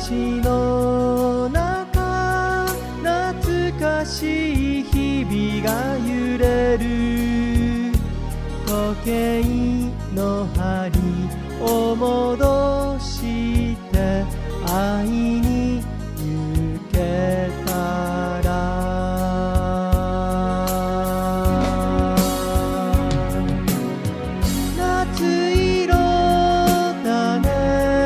私の中、懐かしい日々が揺れる。時計の針を戻して会いに行けたら。夏色だね、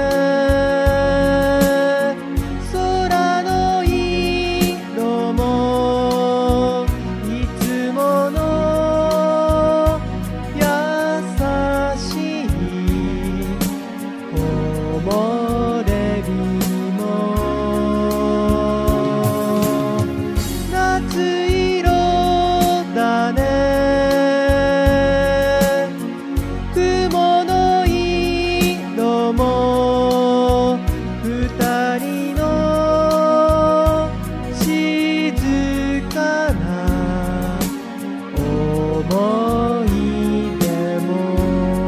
空の色もいつもの優しい木漏れ日も。夏色だね、雲の色も二人の静かな思い出も。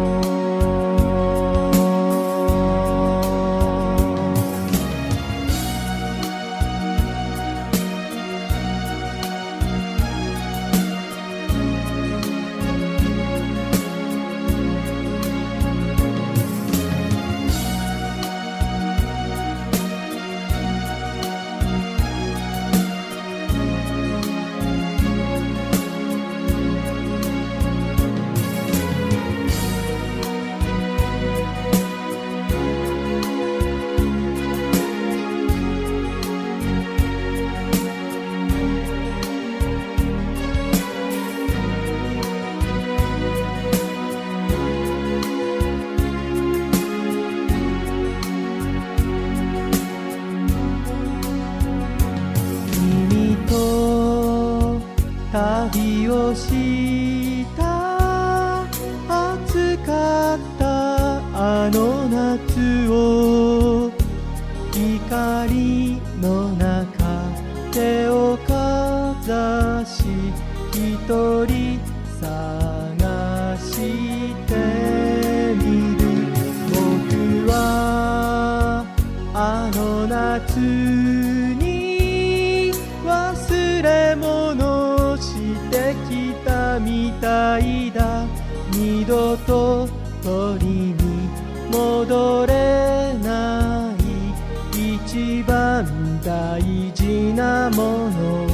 君と旅をした暑かったあの夏を、光の中手をかざし一人探してみる。僕はあの夏に忘れ物してきたみたいだ。二度と取りに戻れない一番大事なもの